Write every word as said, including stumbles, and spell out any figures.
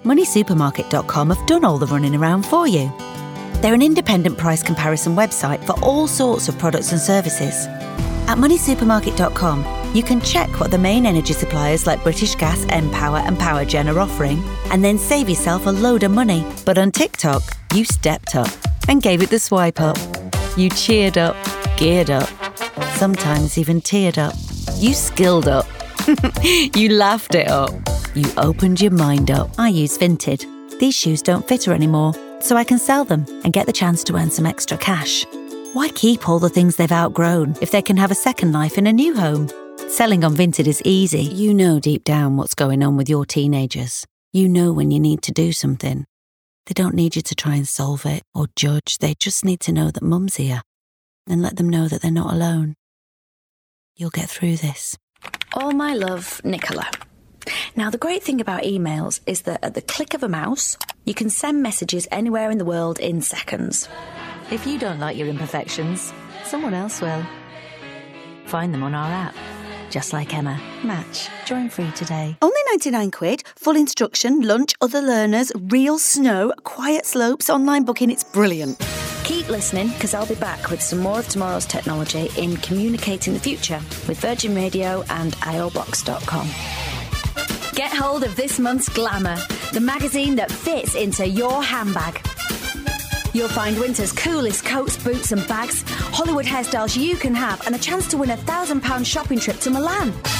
money supermarket dot com have done all the running around for you. They're an independent price comparison website for all sorts of products and services. At money supermarket dot com, you can check what the main energy suppliers like British Gas, npower and Powergen are offering, and then save yourself a load of money. But on TikTok, you stepped up and gave it the swipe up. You cheered up, geared up, sometimes even teared up. You skilled up. You laughed it up. You opened your mind up. I use Vinted. These shoes don't fit her anymore, so I can sell them and get the chance to earn some extra cash. Why keep all the things they've outgrown if they can have a second life in a new home? Selling on Vinted is easy. You know deep down what's going on with your teenagers. You know when you need to do something. They don't need you to try and solve it or judge. They just need to know that Mum's here and let them know that they're not alone. You'll get through this. All my love, Nicola. Now, the great thing about emails is that at the click of a mouse, you can send messages anywhere in the world in seconds. If you don't like your imperfections, someone else will. Find them on our app. Just like Emma. Match. Join free today. Only ninety-nine quid. Full instruction, lunch, other learners, real snow, quiet slopes, online booking. It's brilliant. Keep listening, because I'll be back with some more of tomorrow's technology in Communicating the Future with Virgin Radio and I O Box dot com. Get hold of this month's Glamour, the magazine that fits into your handbag. You'll find winter's coolest coats, boots and bags, Hollywood hairstyles you can have, and a chance to win a one thousand pounds shopping trip to Milan.